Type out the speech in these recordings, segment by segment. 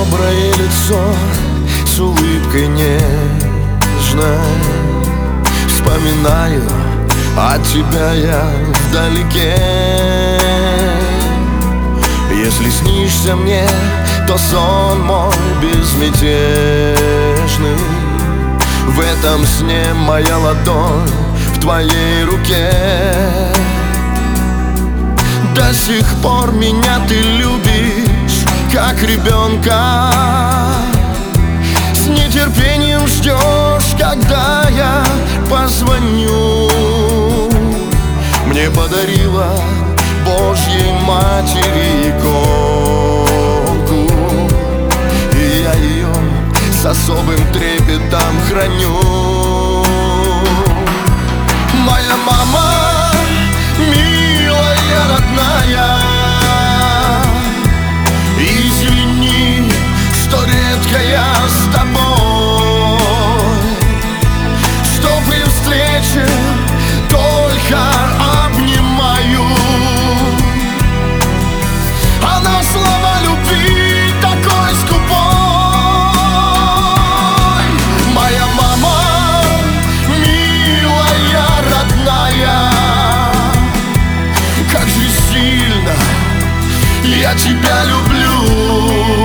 доброе лицо с улыбкой нежной. Вспоминаю, от тебя я вдалеке. Если снишься мне, то сон мой безмятежный. В этом сне моя ладонь в твоей руке. До сих пор меня ты любишь, как ребенка. С нетерпением ждешь, когда я позвоню. Мне подарила Божьей Матери иконку, и я ее с особым трепетом храню. Моя мама, милая, родная, извини, что редко я с тобой, что при встрече только обнимаю. Она слова любви такой скупой. Моя мама, милая, родная, как же сильно я тебя люблю.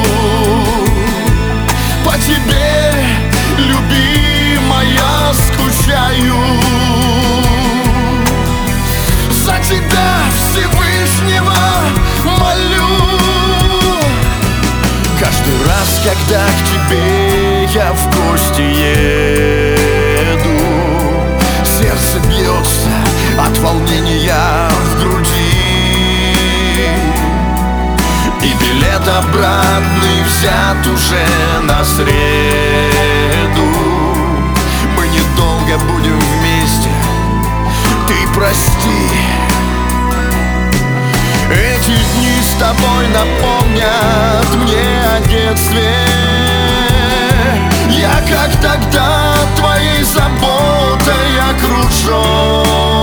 По тебе, любимая, скучаю. За тебя Всевышнего молю. Каждый раз, когда к тебе я в гости еду, сердце бьется от волнения в груди, и билет обратный взят уже на среду. Мы недолго будем вместе, ты прости. Эти дни с тобой напомнят мне о детстве. Я как тогда твоей заботой окружен.